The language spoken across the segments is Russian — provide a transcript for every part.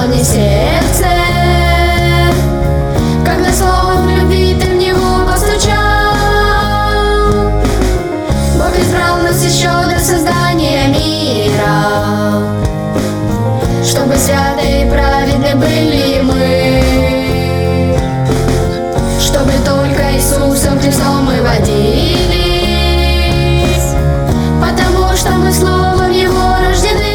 мне сердце, когда словом любви ты в него постучал. Бог избрал нас еще до создания мира, чтобы святы и праведны были мы, чтобы только Иисусом Христом мы водились, потому что мы словом Его рождены.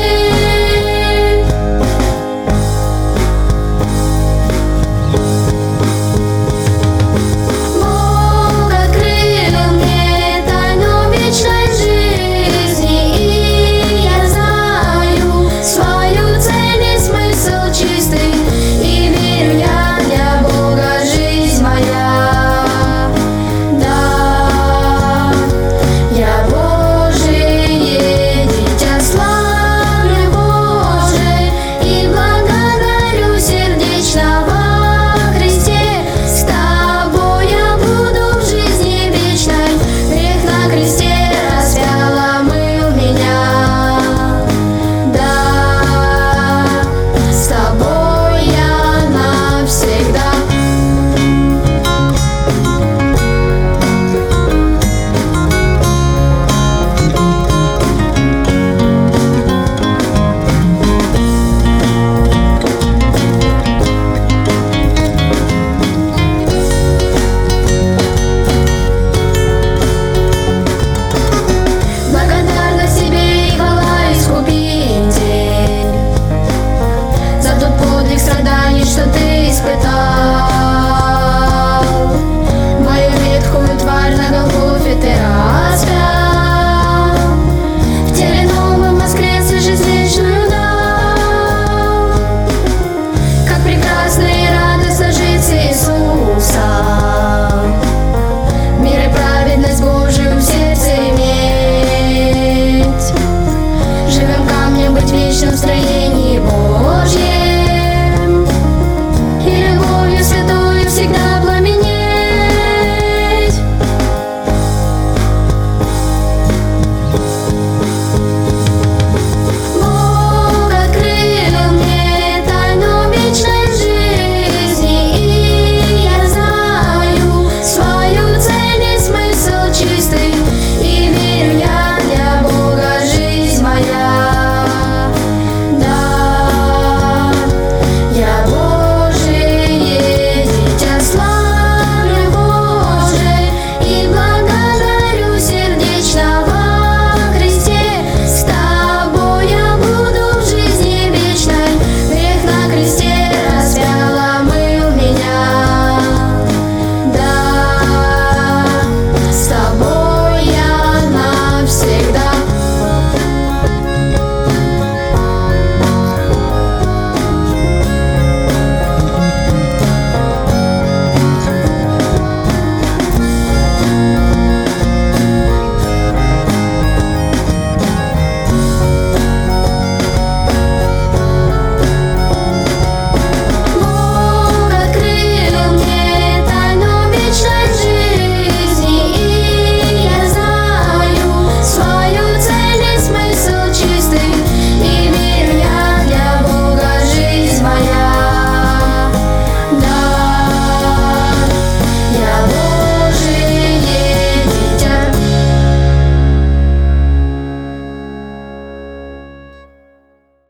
Бог открыл мне тайну вечной жизни, и я знаю свою цель и смысл чистый, и верю я, для Бога жизнь моя. Да, я Божие дитя, славлю Боже, и благодарю сердечно во Христе. С тобой я буду в жизни вечной, грех на кресте распял, омыл меня. Да, с тобой я навсегда. Благодарность тебе и хвала, Искупитель, за тот подвиг страданий, что ты испытал. Мою ветхую тварь на Голгофе ты распял, в теле новом воскрес и жизнь вечную дал. Как прекрасно и радостно жить с Иисусом, мир и праведность Божию в сердце иметь, живым камнем быть в вечном строении